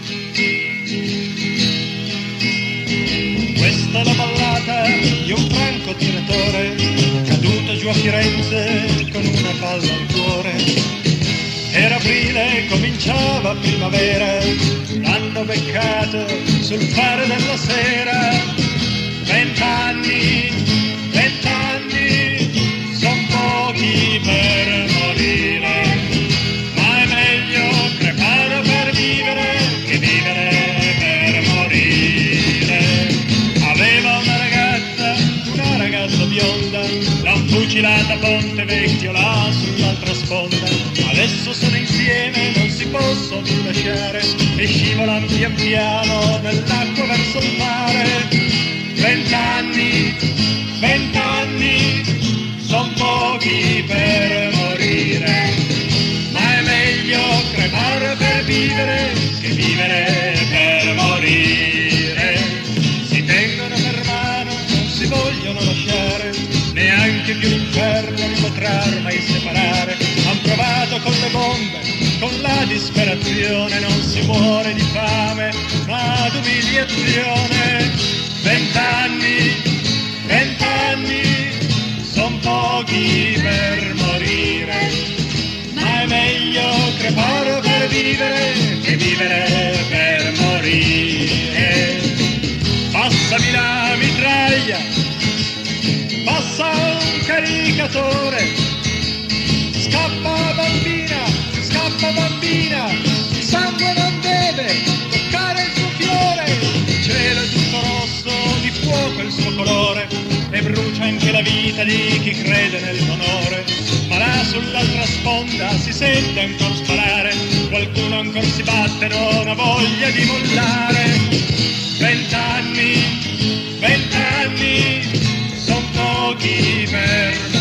Questa è la ballata di un francotiratore caduto giù a Firenze con una palla al cuore. Era aprile, cominciava primavera, l'hanno beccato sul fare della sera. 20 anni, son pochi per morire, ma è meglio crepare per vivere che vivere per morire. Aveva una ragazza bionda, l'han fucilata a Ponte Vecchio là sull'altra sponda. Adesso sono insieme, non si possono più lasciare e scivolano pian piano nell'acqua verso il mare. 20 anni, son pochi per morire, ma è meglio crepare per vivere che vivere per morire. Si tengono per mano, non si vogliono lasciare, neanche più l'inferno li potrà mai separare. Han provato con le bombe, con la disperazione, non si muore di fame, ma d'umiliazione. 20 anni, son pochi per morire, ma è meglio crepare per vivere che vivere per morire. Passami la mitraglia, passa un caricatore, scappa bambina, il sangue non deve toccare il suo fiore, il cielo è tutto rosso, di fuoco il suo colore, e brucia anche la vita di chi crede nell'onore. Ma là sull'altra sponda si sente ancora sparare, qualcuno ancora si batte, non ha voglia di mollare. 20 anni, son pochi per